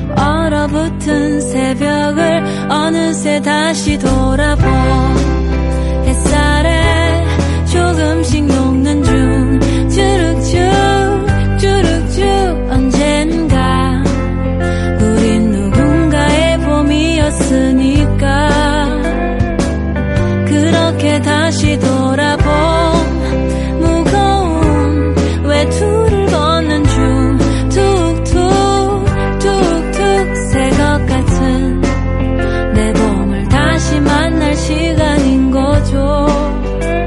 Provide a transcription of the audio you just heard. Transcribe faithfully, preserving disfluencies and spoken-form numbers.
얼어붙은 새벽을 어느새 다시 돌아본 햇살에 조금씩 녹는 중 주룩쭉 주룩쭉 언젠가 우린 누군가의 봄이었으니까 그렇게 다시